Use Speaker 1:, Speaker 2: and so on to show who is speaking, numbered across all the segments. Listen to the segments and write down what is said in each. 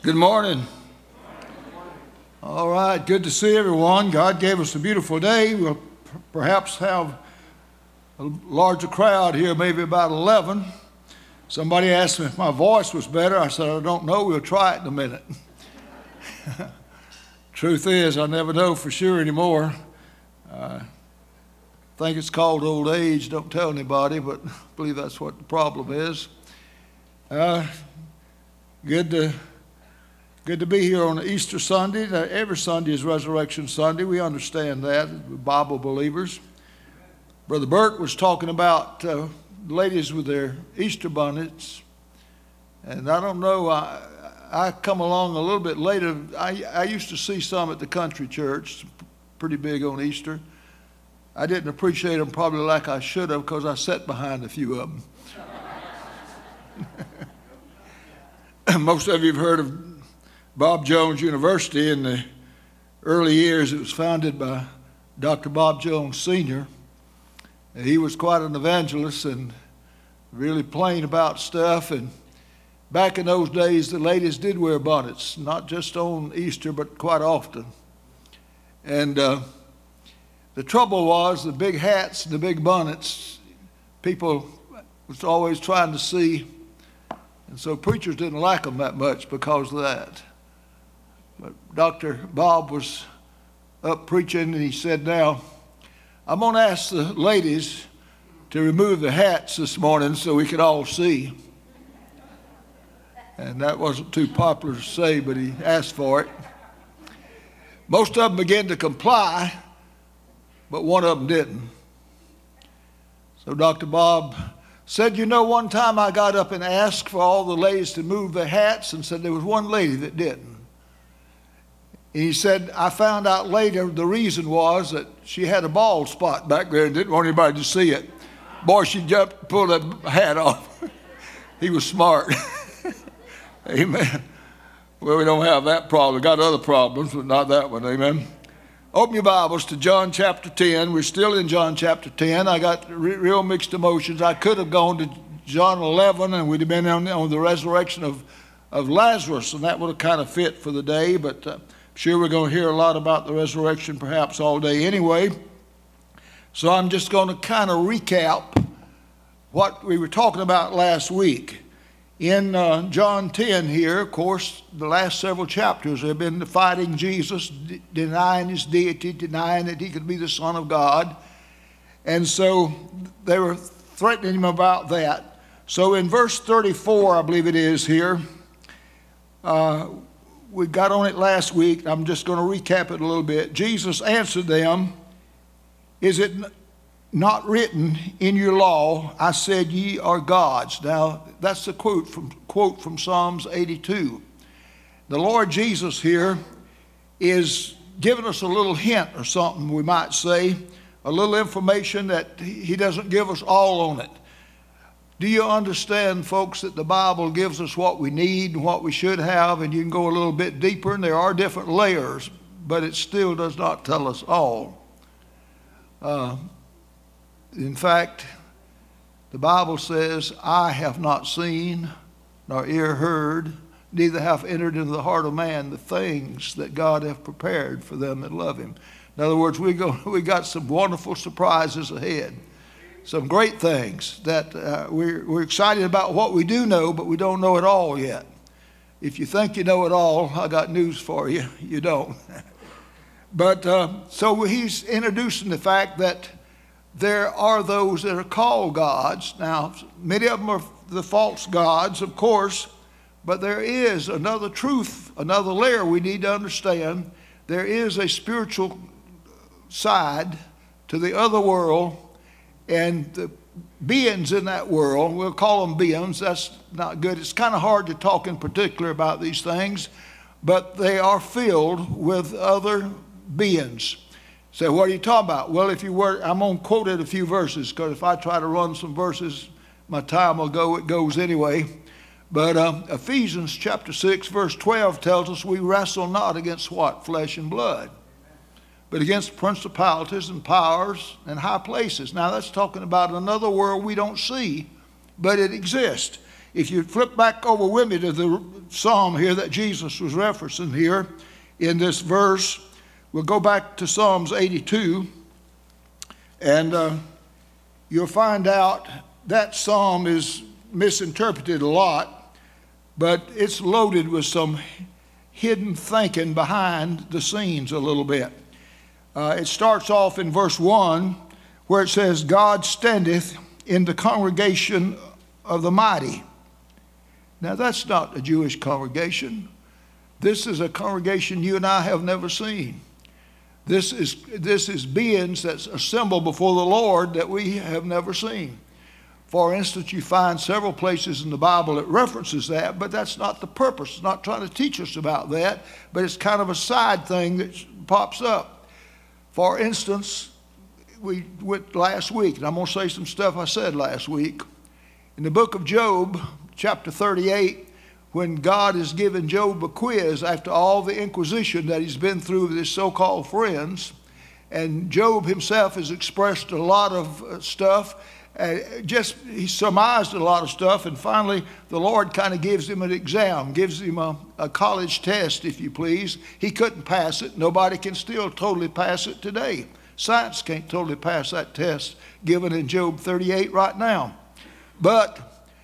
Speaker 1: Good morning. All right, good to see everyone. God gave us a beautiful day. We'll perhaps have a larger crowd here, maybe about 11. Somebody asked me if my voice was better. I said, I don't know. We'll try it in a minute. Truth is, I never know for sure anymore. I think it's called old age. Don't tell anybody, but I believe that's what the problem is. Good to be here on Easter Sunday. Now, every Sunday is Resurrection Sunday. We understand that, we're Bible believers. Brother Burt was talking about ladies with their Easter bonnets. And I don't know, I come along a little bit later. I used to see some at the country church, pretty big on Easter. I didn't appreciate them probably like I should have because I sat behind a few of them. Most of you have heard of Bob Jones University. In the early years, it was founded by Dr. Bob Jones Sr. He was quite an evangelist and really plain about stuff. And back in those days, the ladies did wear bonnets, not just on Easter, but quite often. And the trouble was the big hats and the big bonnets, people was always trying to see. And so preachers didn't like them that much because of that. But Dr. Bob was up preaching, and he said, now, I'm going to ask the ladies to remove the hats this morning so we could all see. And that wasn't too popular to say, but he asked for it. Most of them began to comply, but one of them didn't. So Dr. Bob said, you know, one time I got up and asked for all the ladies to move their hats and said there was one lady that didn't. And he said, I found out later the reason was that she had a bald spot back there and didn't want anybody to see it. Boy, she jumped, pulled that hat off. He was smart. Amen. Well, we don't have that problem. We got other problems, but not that one. Amen. Open your Bibles to John chapter 10. We're still in John chapter 10. I got real mixed emotions. I could have gone to John 11 and we'd have been on the resurrection of Lazarus, and that would have kind of fit for the day, but I'm sure we're going to hear a lot about the resurrection perhaps all day anyway. So I'm just going to kind of recap what we were talking about last week. In John 10 here, of course, the last several chapters have been fighting Jesus, denying his deity, denying that he could be the Son of God. And so they were threatening him about that. So in verse 34, I believe it is here, we got on it last week. I'm just going to recap it a little bit. Jesus answered them, is it not written in your law, I said ye are gods? Now, that's the quote from Psalms 82. The Lord Jesus here is giving us a little hint or something, we might say, a little information that he doesn't give us all on it. Do you understand, folks, that the Bible gives us what we need and what we should have, and you can go a little bit deeper, and there are different layers, but it still does not tell us all. In fact, the Bible says, eye have not seen, nor ear heard, neither have entered into the heart of man the things that God hath prepared for them that love him. In other words, we got some wonderful surprises ahead. Some great things that we're excited about what we do know, but we don't know it all yet. If you think you know it all, I got news for you. You don't. But so he's introducing the fact that there are those that are called gods. Now, many of them are the false gods, of course, but there is another truth, another layer we need to understand. There is a spiritual side to the other world, and the beings in that world, we'll call them beings, that's not good. It's kind of hard to talk in particular about these things, but they are filled with other beings. So what are you talking about? Well, if you were, I'm going to quote it a few verses, because if I try to run some verses, my time will go, it goes anyway. But Ephesians chapter 6, verse 12 tells us we wrestle not against what? Flesh and blood, but against principalities and powers and high places. Now that's talking about another world we don't see, but it exists. If you flip back over with me to the psalm here that Jesus was referencing here in this verse, we'll go back to Psalms 82, and you'll find out that psalm is misinterpreted a lot, but it's loaded with some hidden thinking behind the scenes a little bit. It starts off in verse 1 where it says, God standeth in the congregation of the mighty. Now that's not a Jewish congregation. This is a congregation you and I have never seen. This is beings that assemble before the Lord that we have never seen. For instance, you find several places in the Bible that references that, but that's not the purpose. It's not trying to teach us about that, but it's kind of a side thing that pops up. For instance, we went last week, and I'm going to say some stuff I said last week. In the book of Job, chapter 38, when God has given Job a quiz after all the inquisition that he's been through with his so-called friends, and Job himself has expressed a lot of stuff, he surmised a lot of stuff, and finally the Lord kind of gives him an exam, gives him a college test, if you please. He couldn't pass it. Nobody can still totally pass it today. Science can't totally pass that test given in Job 38 right now. But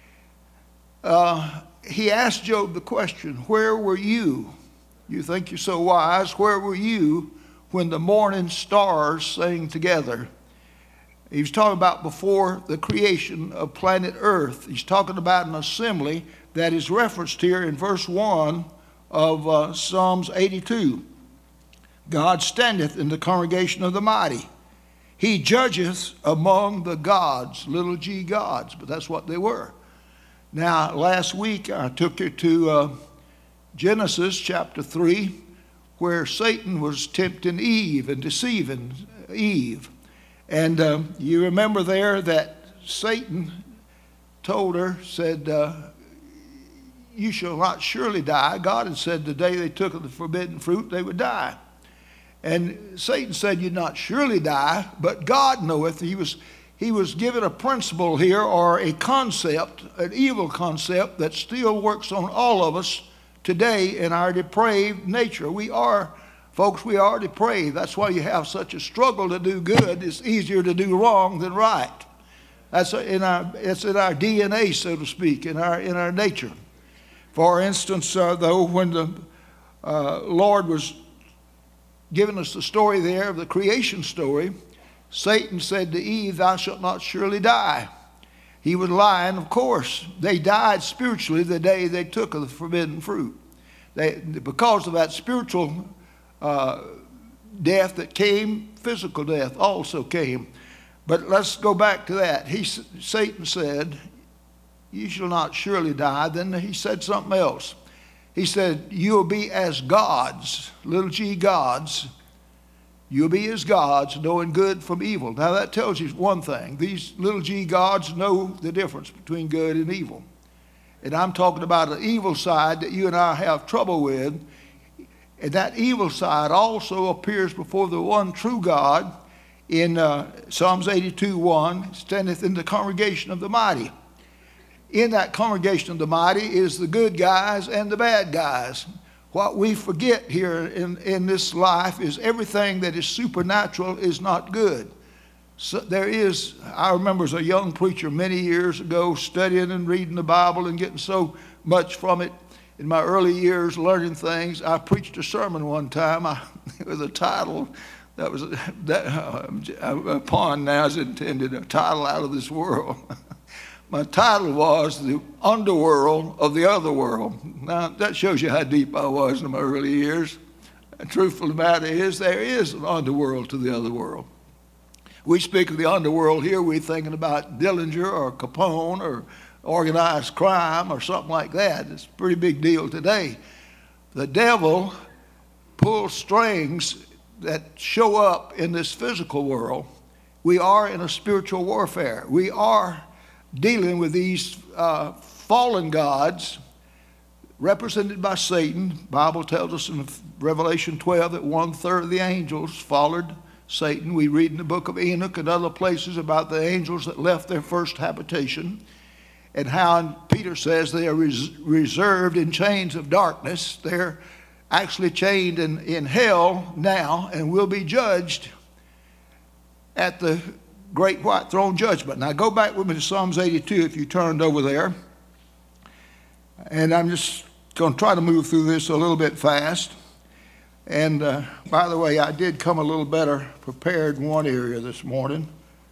Speaker 1: he asked Job the question, where were you? You think you're so wise. Where were you when the morning stars sang together? He was talking about before the creation of planet Earth. He's talking about an assembly that is referenced here in verse 1 of Psalms 82. God standeth in the congregation of the mighty. He judgeth among the gods, little g gods, but that's what they were. Now, last week I took you to Genesis chapter 3, where Satan was tempting Eve and deceiving Eve. And you remember there that Satan told her, said, you shall not surely die. God had said the day they took of the forbidden fruit, they would die. And Satan said, you'd not surely die, but God knoweth. He was given a principle here, or a concept, an evil concept that still works on all of us today in our depraved nature. Folks, we are depraved. That's why you have such a struggle to do good. It's easier to do wrong than right. It's in our DNA, so to speak, in our nature. For instance, though, when the Lord was giving us the story there of the creation story, Satan said to Eve, thou shalt not surely die. He was lying, of course. They died spiritually the day they took of the forbidden fruit. Because of that spiritual death that came, physical death also came. But let's go back to that. Satan said, you shall not surely die. Then he said something else. He said, you'll be as gods, little g gods. You'll be as gods, knowing good from evil. Now that tells you one thing. These little g gods know the difference between good and evil. And I'm talking about an evil side that you and I have trouble with. And that evil side also appears before the one true God in Psalms 82:1, standeth in the congregation of the mighty. In that congregation of the mighty is the good guys and the bad guys. What we forget here in this life is everything that is supernatural is not good. So I remember as a young preacher many years ago studying and reading the Bible and getting so much from it. In my early years learning things, I preached a sermon one time. It was a title that was, a pun now is intended, a title out of this world. My title was The Underworld of the Other World. Now, that shows you how deep I was in my early years. The truth of the matter is, there is an underworld to the other world. We speak of the underworld here, we're thinking about Dillinger or Capone or organized crime or something like that. It's a pretty big deal today. The devil pulls strings that show up in this physical world. We are in a spiritual warfare. We are dealing with these fallen gods represented by Satan. The Bible tells us in Revelation 12 that 1/3 of the angels followed Satan. We read in the book of Enoch and other places about the angels that left their first habitation. and how Peter says they are reserved in chains of darkness. They're actually chained in hell now and will be judged at the great white throne judgment. Now go back with me to Psalms 82 if you turned over there. And I'm just going to try to move through this a little bit fast. And by the way, I did come a little better prepared in one area this morning.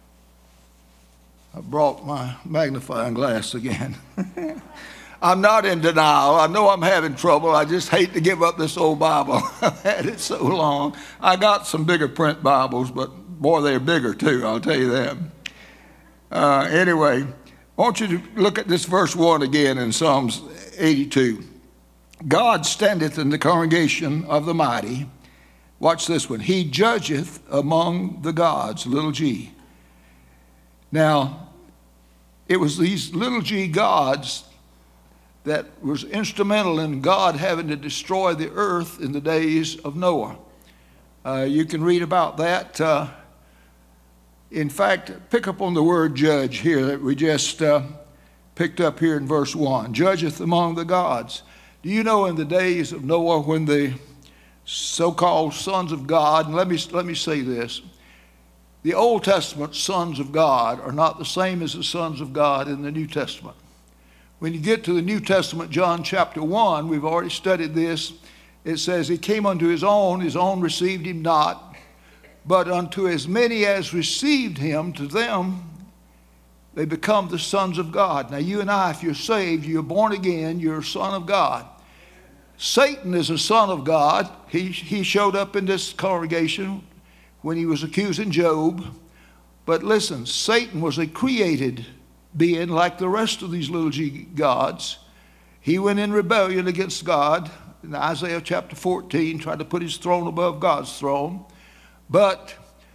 Speaker 1: I brought my magnifying glass again. I'm not in denial. I know I'm having trouble. I just hate to give up this old Bible. I've had it so long. I got some bigger print Bibles, but boy, they're bigger too, I'll tell you that. Anyway, I want you to look at this verse 1 again in Psalms 82. God standeth in the congregation of the mighty. Watch this one. He judgeth among the gods, little g. Now, it was these little g gods that was instrumental in God having to destroy the earth in the days of Noah. You can read about that. In fact, pick up on the word judge here that we just picked up here in verse 1. Judgeth among the gods. Do you know in the days of Noah when the so-called sons of God, and let me say this, the Old Testament sons of God are not the same as the sons of God in the New Testament. When you get to the New Testament, John chapter 1, we've already studied this. It says, he came unto his own received him not, but unto as many as received him, to them they become the sons of God. Now you and I, if you're saved, you're born again, you're a son of God. Satan is a son of God. He showed up in this congregation when he was accusing Job. But listen, Satan was a created being like the rest of these little g gods. He went in rebellion against God. In Isaiah chapter 14, tried to put his throne above God's throne. But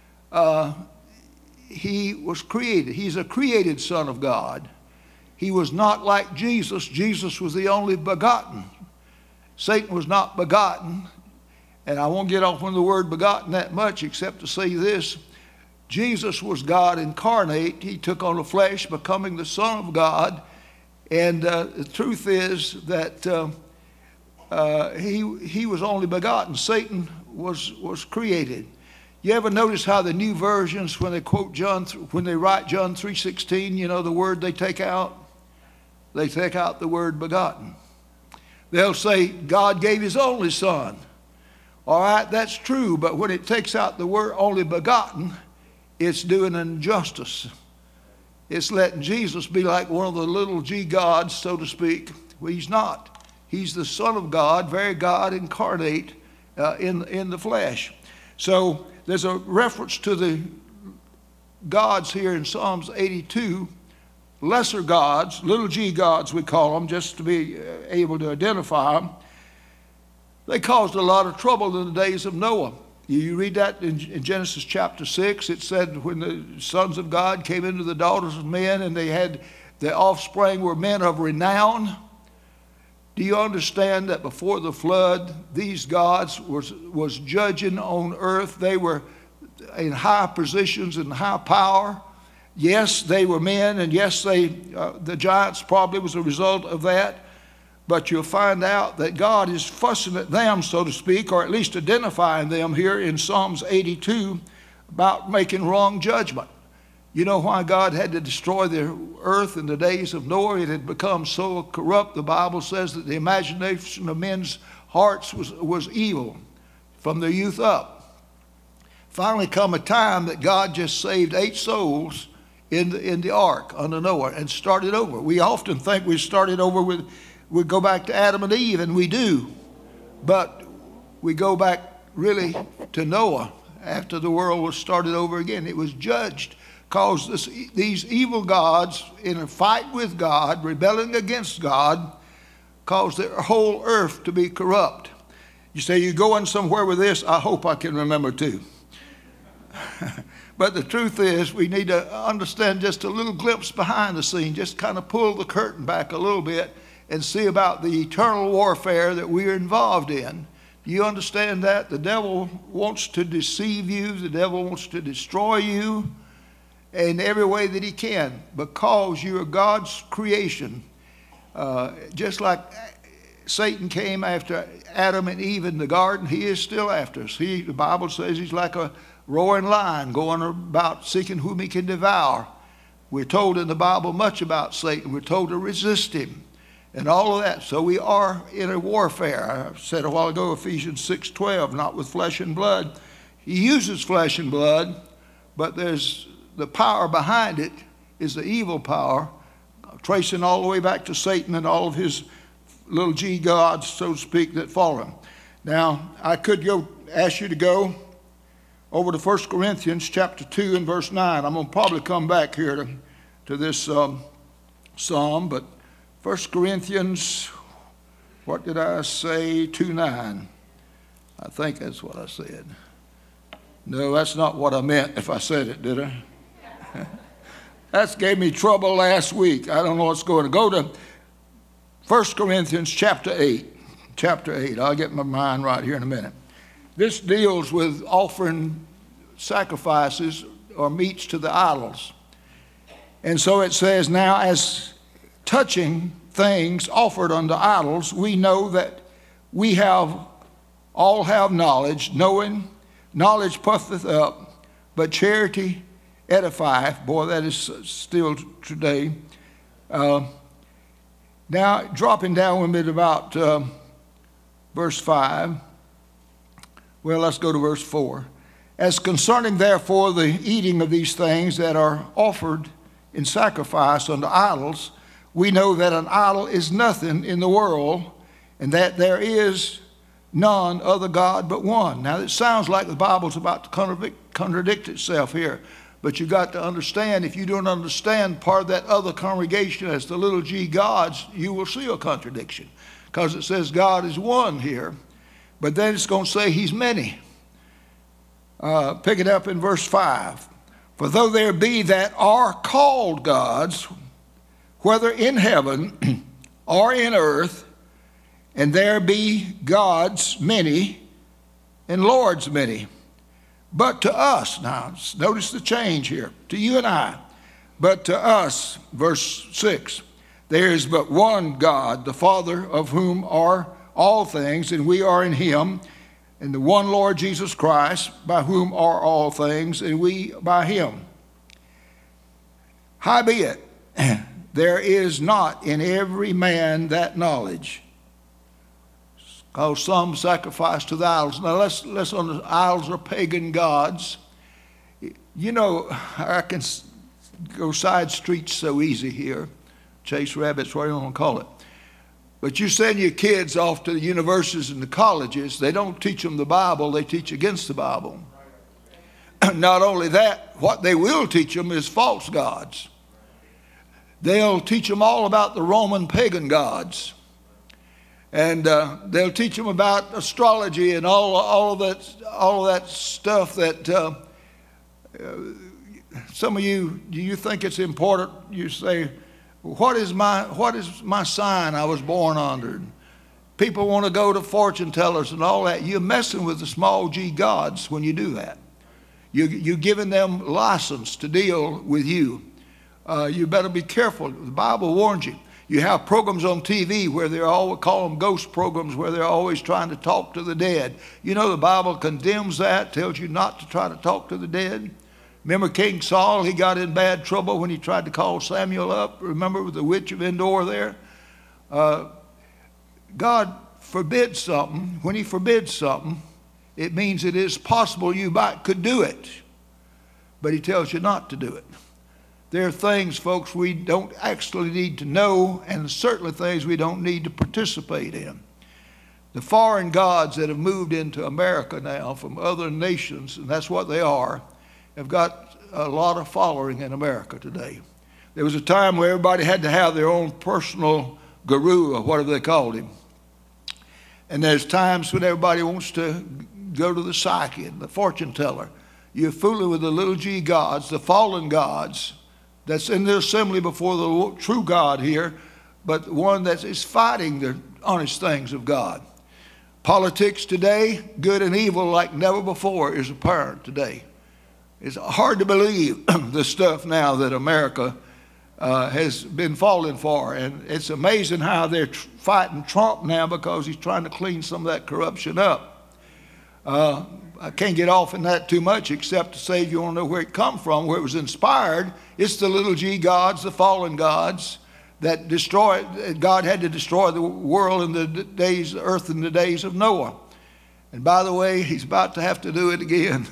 Speaker 1: he was created. He's a created son of God. He was not like Jesus. Jesus was the only begotten. Satan was not begotten. And I won't get off on the word begotten that much except to say this. Jesus was God incarnate. He took on the flesh, becoming the Son of God. And the truth is that he was only begotten. Satan was created. You ever notice how the new versions, when they quote when they write John 3:16, you know the word they take out? They take out the word begotten. They'll say God gave his only son. All right, that's true, but when it takes out the word only begotten, it's doing an injustice. It's letting Jesus be like one of the little g gods, so to speak. Well, he's not. He's the Son of God, very God incarnate in the flesh. So there's a reference to the gods here in Psalms 82, lesser gods, little g gods we call them, just to be able to identify them. They caused a lot of trouble in the days of Noah. You read that in Genesis chapter 6. It said when the sons of God came into the daughters of men and they had the offspring were men of renown. Do you understand that before the flood, these gods was judging on earth? They were in high positions and high power. Yes, they were men, and yes, the giants probably was a result of that. But you'll find out that God is fussing at them, so to speak, or at least identifying them here in Psalms 82 about making wrong judgment. You know why God had to destroy the earth in the days of Noah? It had become so corrupt, the Bible says that the imagination of men's hearts was evil from their youth up. Finally come a time that God just saved 8 souls in the ark under Noah and started over. We often think we started over we go back to Adam and Eve, and we do. But we go back really to Noah after the world was started over again. It was judged because these evil gods, in a fight with God, rebelling against God, caused the whole earth to be corrupt. You say, you're going somewhere with this? I hope I can remember too. But the truth is, we need to understand just a little glimpse behind the scene, just kind of pull the curtain back a little bit and see about the eternal warfare that we are involved in. Do you understand that? The devil wants to deceive you. The devil wants to destroy you. in every way that he can, because you are God's creation. Just like Satan came after Adam and Eve in the garden, he is still after us. The Bible says he's like a roaring lion going about seeking whom he can devour. We're told in the Bible much about Satan. We're told to resist him and all of that. So we are in a warfare. I said a while ago, Ephesians 6:12, not with flesh and blood. He uses flesh and blood, but there's the power behind it is the evil power, tracing all the way back to Satan and all of his little g gods, so to speak, that follow him. Now, I could ask you to go over to 1 Corinthians chapter 2 and verse 9. I'm going to probably come back here to this psalm, but 1 Corinthians, what did I say, 2:9? I think that's what I said. No, that's not what I meant if I said it, did I? That gave me trouble last week. I don't know what's going to go to 1 Corinthians chapter 8. Chapter 8. I'll get my mind right here in a minute. This deals with offering sacrifices or meats to the idols. And so it says, now as touching things offered unto idols, we know that we all have knowledge, knowing knowledge puffeth up, but charity edifieth. Boy, that is still today. Now, dropping down a bit about verse 5. Well, let's go to verse 4. As concerning, therefore, the eating of these things that are offered in sacrifice unto idols, we know that an idol is nothing in the world, and that there is none other God but one. Now, it sounds like the Bible's about to contradict itself here, but you've got to understand, if you don't understand part of that other congregation as the little g gods, you will see a contradiction, because it says God is one here, but then it's going to say he's many. Pick it up in verse 5. For though there be that are called gods, whether in heaven or in earth, and there be gods many and lords many, but to us, now notice the change here, to you and I, but to us, verse 6, there is but one God, the Father, of whom are all things, and we are in him, and the one Lord Jesus Christ, by whom are all things, and we by him. Howbeit, there is not in every man that knowledge, because some sacrifice to the idols. Now let's on the idols are pagan gods. You know, I can go side streets so easy here, chase rabbits, whatever you want to call it. But you send your kids off to the universities and the colleges, they don't teach them the Bible, they teach against the Bible. Not only that, what they will teach them is false gods. They'll teach them all about the Roman pagan gods. And they'll teach them about astrology and all of that stuff that some of you, do you think it's important? You say, what is my sign I was born under? People want to go to fortune tellers and all that. You're messing with the small g gods when you do that. You're giving them license to deal with you. You better be careful. The Bible warns you. You have programs on TV where they're all call them ghost programs, where they're always trying to talk to the dead. You know the Bible condemns that, tells you not to try to talk to the dead. Remember King Saul, he got in bad trouble when he tried to call Samuel up. Remember with the witch of Endor there? God forbids something. When he forbids something, it means it is possible you could do it. But he tells you not to do it. There are things, folks, we don't actually need to know, and certainly things we don't need to participate in. The foreign gods that have moved into America now from other nations, and that's what they are, have got a lot of following in America today. There was a time where everybody had to have their own personal guru, or whatever they called him. And there's times when everybody wants to go to the psychic, the fortune teller. You're fooling with the little g gods, the fallen gods, that's in the assembly before the true God here, but one that is fighting the honest things of God. Politics today, good and evil like never before, is apparent today. It's hard to believe the stuff now that America has been falling for. And it's amazing how they're fighting Trump now because he's trying to clean some of that corruption up. I can't get off in that too much except to say if you want to know where it come from, where it was inspired, it's the little g gods, the fallen gods that destroyed. God had to destroy the world in the days, the earth in the days of Noah. And by the way, he's about to have to do it again.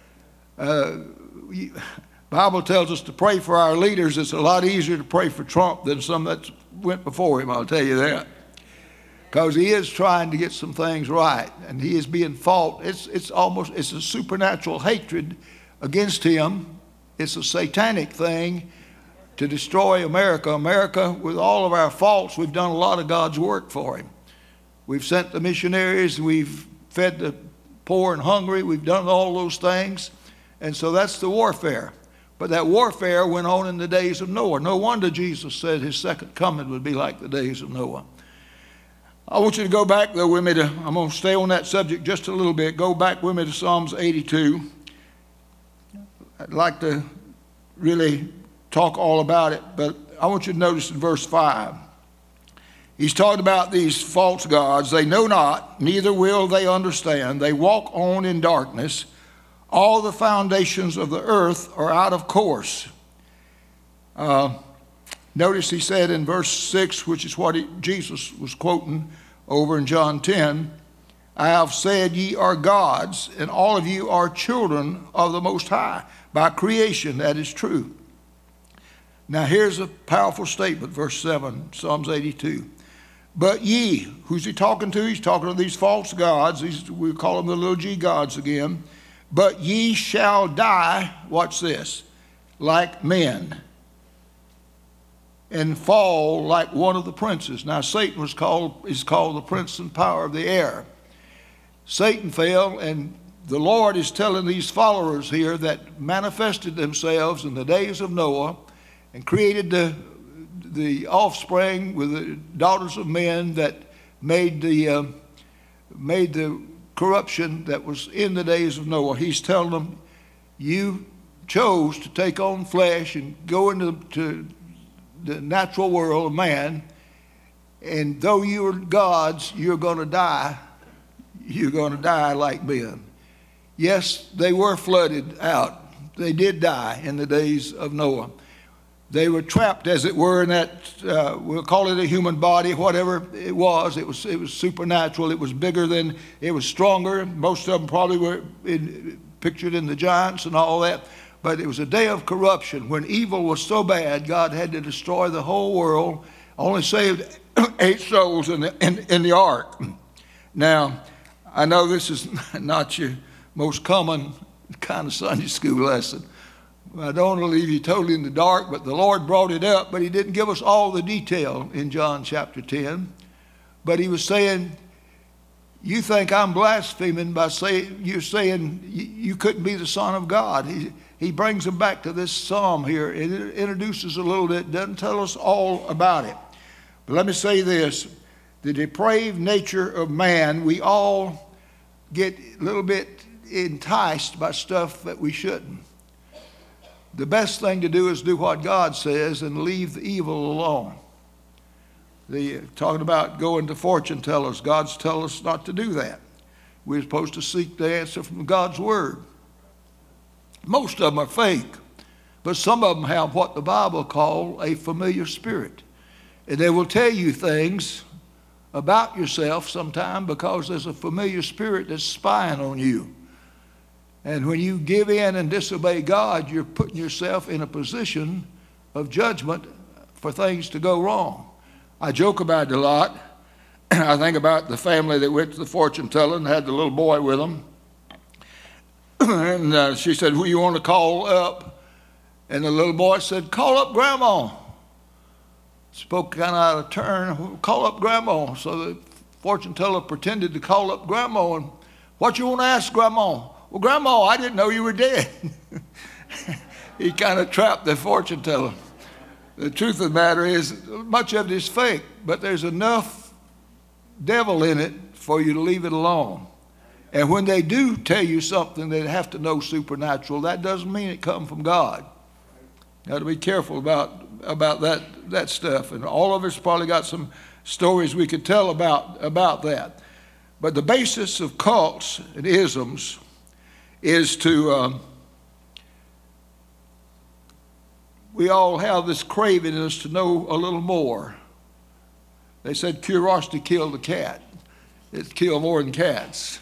Speaker 1: Bible tells us to pray for our leaders. It's a lot easier to pray for Trump than some that went before him, I'll tell you that. Because he is trying to get some things right, and he is being fought. It's a supernatural hatred against him. It's a satanic thing to destroy America. America, with all of our faults, we've done a lot of God's work for him. We've sent the missionaries, we've fed the poor and hungry, we've done all those things. And so that's the warfare. But that warfare went on in the days of Noah. No wonder Jesus said his second coming would be like the days of Noah. I want you to go back, though, with me to, I'm going to stay on that subject just a little bit. Go back with me to Psalms 82. I'd like to really talk all about it, but I want you to notice in verse 5. He's talking about these false gods. They know not, neither will they understand. They walk on in darkness. All the foundations of the earth are out of course. Notice he said in verse 6, which is what Jesus was quoting over in John 10, I have said ye are gods, and all of you are children of the Most High. By creation, that is true. Now here's a powerful statement, verse 7, Psalms 82. But ye, who's he talking to? He's talking to these false gods. We call them the little g gods again. But ye shall die, watch this, like men, and fall like one of the princes. Now Satan is called the prince and power of the air. Satan fell, and the Lord is telling these followers here that manifested themselves in the days of Noah and created the offspring with the daughters of men that made the corruption that was in the days of Noah. He's telling them, you chose to take on flesh and go into the natural world of man, and though you are gods, you're going to die. You're going to die like men. Yes, they were flooded out. They did die in the days of Noah. They were trapped, as it were, in that, we'll call it a human body, whatever it was. It was supernatural. It was bigger than, it was stronger. Most of them probably were pictured in the giants and all that. But it was a day of corruption. When evil was so bad, God had to destroy the whole world. Only saved 8 souls in the ark. Now, I know this is not your most common kind of Sunday school lesson. I don't want to leave you totally in the dark, but the Lord brought it up, but he didn't give us all the detail in John chapter 10. But he was saying, you think I'm blaspheming by saying, you're saying you couldn't be the Son of God. He brings them back to this psalm here. It introduces a little bit, doesn't tell us all about it. But let me say this, the depraved nature of man, we all get a little bit enticed by stuff that we shouldn't. The best thing to do is do what God says and leave the evil alone. Talking about going to fortune tellers, God's telling us not to do that. We're supposed to seek the answer from God's word. Most of them are fake, but some of them have what the Bible calls a familiar spirit. And they will tell you things about yourself sometime because there's a familiar spirit that's spying on you. And when you give in and disobey God, you're putting yourself in a position of judgment for things to go wrong. I joke about it a lot. I think about the family that went to the fortune teller and had the little boy with them. And she said, who you want to call up? And the little boy said, call up Grandma. Spoke kind of out of turn, call up Grandma. So the fortune teller pretended to call up Grandma. And what you want to ask Grandma? Well, Grandma, I didn't know you were dead. He kind of trapped the fortune teller. The truth of the matter is, much of it is fake, but there's enough devil in it for you to leave it alone. And when they do tell you something, they have to know supernatural. That doesn't mean it come from God. Got to be careful about that stuff. And all of us probably got some stories we could tell about that. But the basis of cults and isms is to, we all have this craving in us to know a little more. They said curiosity killed the cat. It's killed more than cats.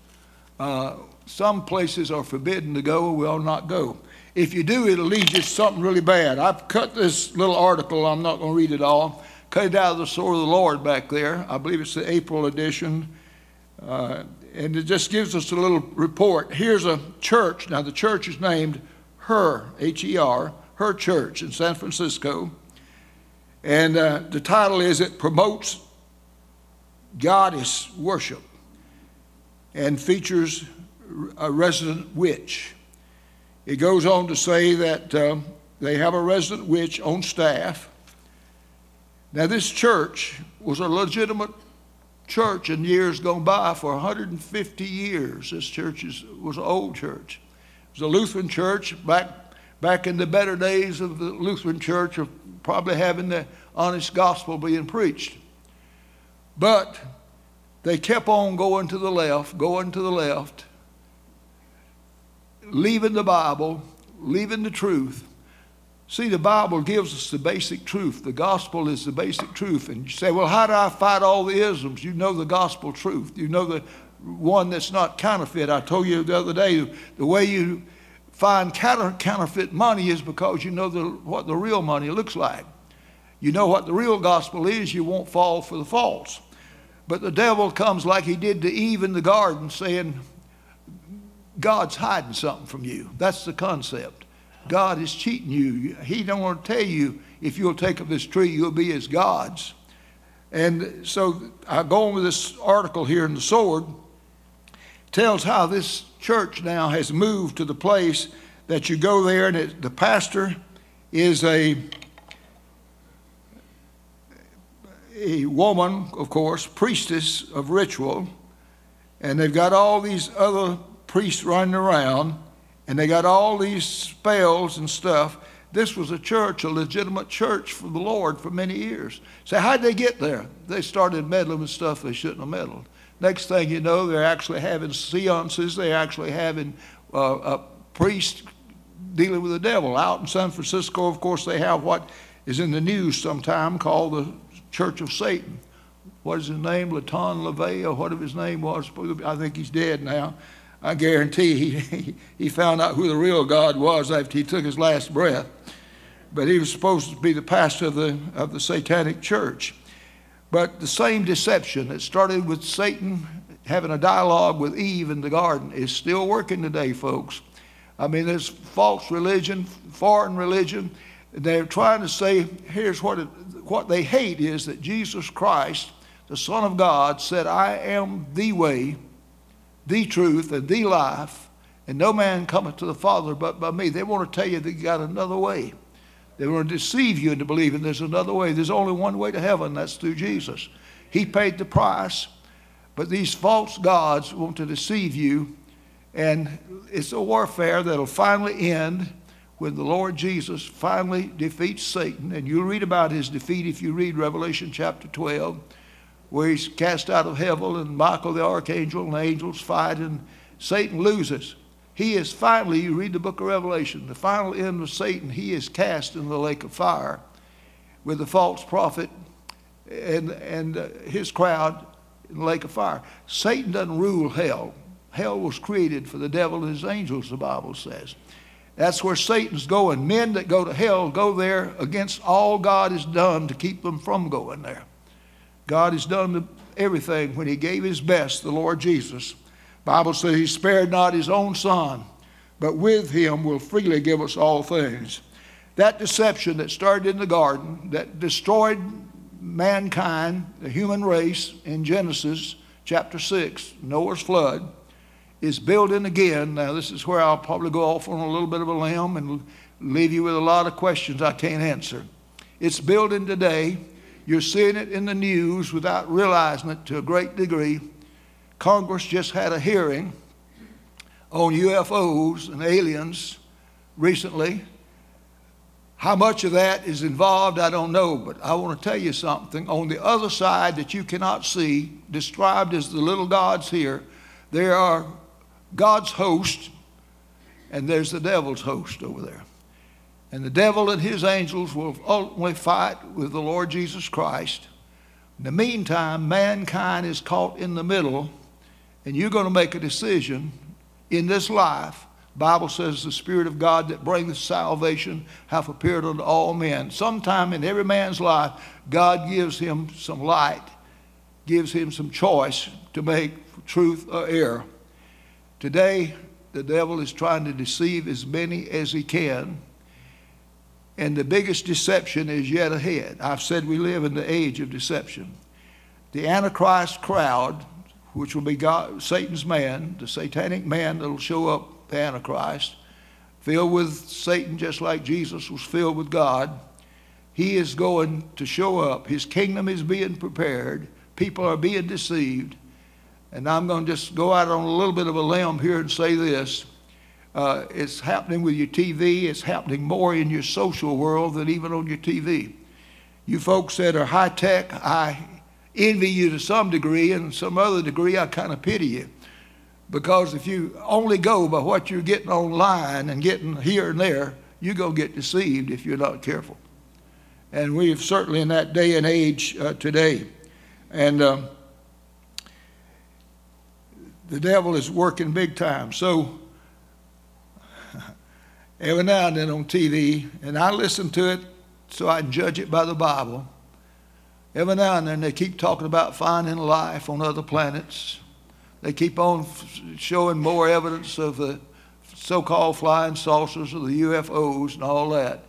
Speaker 1: Some places are forbidden to go, we'll not go. If you do, it'll lead you to something really bad. I've cut this little article, I'm not going to read it all, cut it out of the Sword of the Lord back there. I believe it's the April edition. And it just gives us a little report. Here's a church. Now, the church is named Her, H-E-R, Her Church in San Francisco. And the title is, It Promotes Goddess Worship and features a resident witch. It goes on to say that they have a resident witch on staff. Now, this church was a legitimate church in years gone by. For 150 years. This church was an old church. It was a Lutheran church back in the better days of the Lutheran church, of probably having the honest gospel being preached. But they kept on going to the left, leaving the Bible, leaving the truth. See, the Bible gives us the basic truth. The gospel is the basic truth. And you say, well, how do I fight all the isms? You know the gospel truth. You know the one that's not counterfeit. I told you the other day, the way you find counterfeit money is because you know what the real money looks like. You know what the real gospel is, you won't fall for the false. But the devil comes like he did to Eve in the garden, saying, God's hiding something from you. That's the concept. God is cheating you. He don't want to tell you, if you'll take of this tree, you'll be as gods. And so I go on with this article here in the Sword. Tells how this church now has moved to the place that you go there, and the pastor is a woman, of course, priestess of ritual, and they've got all these other priests running around, and they got all these spells and stuff. This was a church, a legitimate church for the Lord for many years. So how'd they get there? They started meddling with stuff they shouldn't have meddled. Next thing you know, they're actually having seances. They're actually having a priest dealing with the devil. Out in San Francisco, of course, they have what is in the news sometime called the Church of Satan. What is his name? Laton LaVey, or whatever his name was. I think he's dead now. I guarantee he found out who the real God was after he took his last breath. But he was supposed to be the pastor of the satanic church. But the same deception that started with Satan having a dialogue with Eve in the garden is still working today, folks. I mean, there's false religion, foreign religion. They're trying to say, here's what they hate is that Jesus Christ, the Son of God, said, I am the way, the truth, and the life, and no man cometh to the Father but by me. They want to tell you that you got another way. They want to deceive you into believing there's another way. There's only one way to heaven, that's through Jesus. He paid the price, but these false gods want to deceive you, and it's a warfare that'll finally end when the Lord Jesus finally defeats Satan. And you'll read about his defeat if you read Revelation chapter 12, where he's cast out of heaven, and Michael the archangel and the angels fight, and Satan loses. He is finally, you read the book of Revelation, the final end of Satan, he is cast in the lake of fire with the false prophet and his crowd in the lake of fire. Satan doesn't rule hell. Hell was created for the devil and his angels, the Bible says. That's where Satan's going. Men that go to hell go there against all God has done to keep them from going there. God has done everything when he gave his best, the Lord Jesus. The Bible says he spared not his own son, but with him will freely give us all things. That deception that started in the garden, that destroyed mankind, the human race, in Genesis chapter 6, Noah's flood, is building again. Now, this is where I'll probably go off on a little bit of a limb and leave you with a lot of questions I can't answer. It's building today. You're seeing it in the news without realizing it to a great degree. Congress just had a hearing on UFOs and aliens recently. How much of that is involved, I don't know, but I want to tell you something. On the other side that you cannot see, described as the little gods here, there are God's host, and there's the devil's host over there. And the devil and his angels will ultimately fight with the Lord Jesus Christ. In the meantime, mankind is caught in the middle, and you're going to make a decision in this life. The Bible says the Spirit of God that bringeth salvation hath appeared unto all men. Sometime in every man's life, God gives him some light, gives him some choice to make truth or error. Today, the devil is trying to deceive as many as he can, and the biggest deception is yet ahead. I've said we live in the age of deception. The Antichrist crowd, which will be God, Satan's man, the satanic man that will show up, the Antichrist, filled with Satan just like Jesus was filled with God. He is going to show up. His kingdom is being prepared. People are being deceived. And I'm going to just go out on a little bit of a limb here and say this. It's happening with your TV. It's happening more in your social world than even on your TV. You folks that are high tech, I envy you to some degree, and some other degree I kind of pity you. Because if you only go by what you're getting online and getting here and there, you're going to get deceived if you're not careful. And we're certainly in that day and age today. And the devil is working big time. So every now and then on TV, and I listen to it so I can judge it by the Bible. Every now and then they keep talking about finding life on other planets. They keep on showing more evidence of the so-called flying saucers or the UFOs and all that.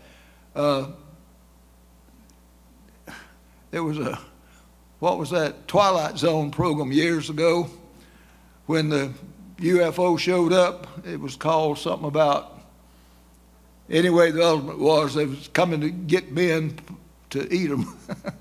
Speaker 1: There was what was that Twilight Zone program years ago when the UFO showed up? It was called something about, anyway, the ultimate was they was coming to get men to eat them.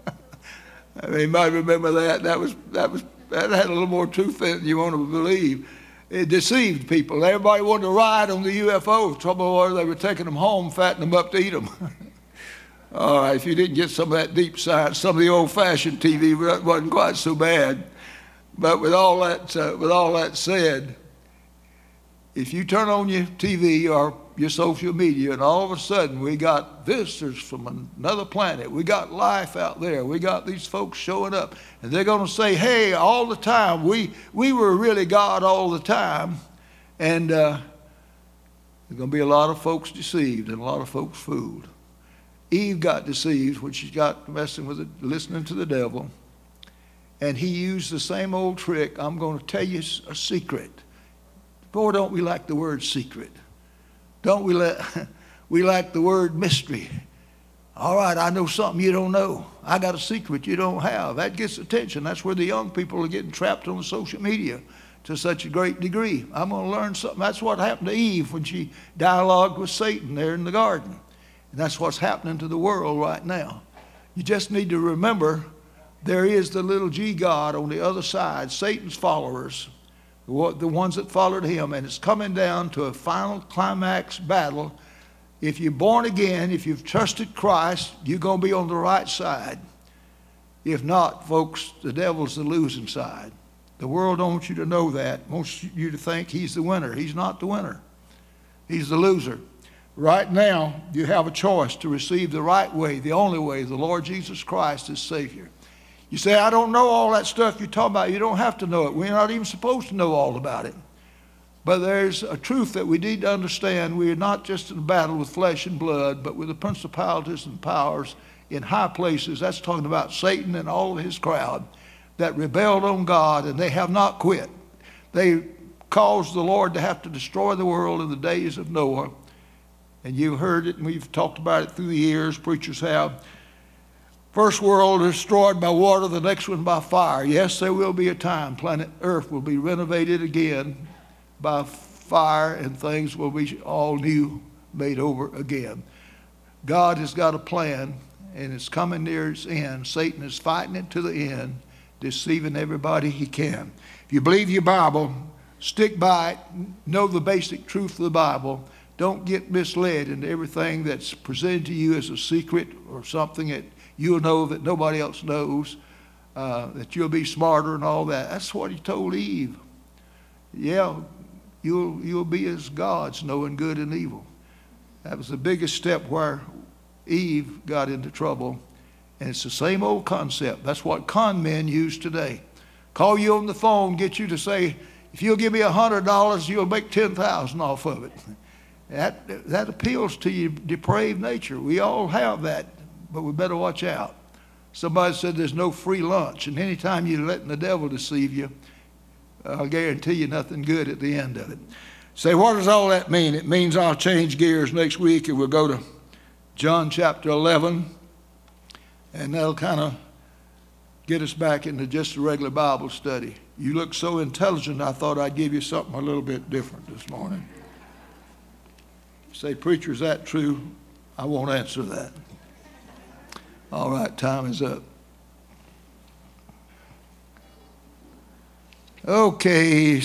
Speaker 1: I mean, you might remember that. That had a little more truth in it than you want to believe. It deceived people. Everybody wanted to ride on the UFO. The trouble was they were taking them home, fattening them up to eat them. All right, if you didn't get some of that deep science, some of the old-fashioned TV wasn't quite so bad. But with all that said, if you turn on your TV or your social media, and all of a sudden we got visitors from another planet, we got life out there, we got these folks showing up, and they're going to say, hey, all the time, we were really God all the time, and there's going to be a lot of folks deceived and a lot of folks fooled. Eve got deceived when she got messing with it, listening to the devil, and he used the same old trick. I'm going to tell you a secret. Boy, don't we like the word secret. Don't we like the word mystery. All right, I know something you don't know. I got a secret you don't have. That gets attention. That's where the young people are getting trapped on social media to such a great degree. I'm going to learn something. That's what happened to Eve when she dialogued with Satan there in the garden. And that's what's happening to the world right now. You just need to remember there is the little G God on the other side, Satan's followers, the ones that followed him, and it's coming down to a final climax battle. If you're born again, if you've trusted Christ, you're going to be on the right side. If not, folks, the devil's the losing side. The world don't want you to know that. Wants you to think he's the winner. He's not the winner. He's the loser. Right now, you have a choice to receive the right way, the only way, the Lord Jesus Christ as Savior. You say, I don't know all that stuff you're talking about. You don't have to know it. We're not even supposed to know all about it. But there's a truth that we need to understand. We are not just in a battle with flesh and blood, but with the principalities and powers in high places. That's talking about Satan and all of his crowd that rebelled on God, and they have not quit. They caused the Lord to have to destroy the world in the days of Noah. And you've heard it, and we've talked about it through the years. Preachers have. First world destroyed by water, the next one by fire. Yes, there will be a time planet Earth will be renovated again by fire, and things will be all new, made over again. God has got a plan, and it's coming near its end. Satan is fighting it to the end, deceiving everybody he can. If you believe your Bible, stick by it, know the basic truth of the Bible. Don't get misled into everything that's presented to you as a secret or something that you'll know that nobody else knows, that you'll be smarter and all that. That's what he told Eve. Yeah, you'll be as gods, knowing good and evil. That was the biggest step where Eve got into trouble. And it's the same old concept. That's what con men use today. Call you on the phone, get you to say, if you'll give me $100, you'll make $10,000 off of it. That appeals to your depraved nature. We all have that, but we better watch out. Somebody said there's no free lunch, and anytime you're letting the devil deceive you, I'll guarantee you nothing good at the end of it. Say, what does all that mean? It means I'll change gears next week, and we'll go to John chapter 11, and that'll kind of get us back into just a regular Bible study. You look so intelligent, I thought I'd give you something a little bit different this morning. Say, preacher, is that true? I won't answer that. All right, time is up. Okay.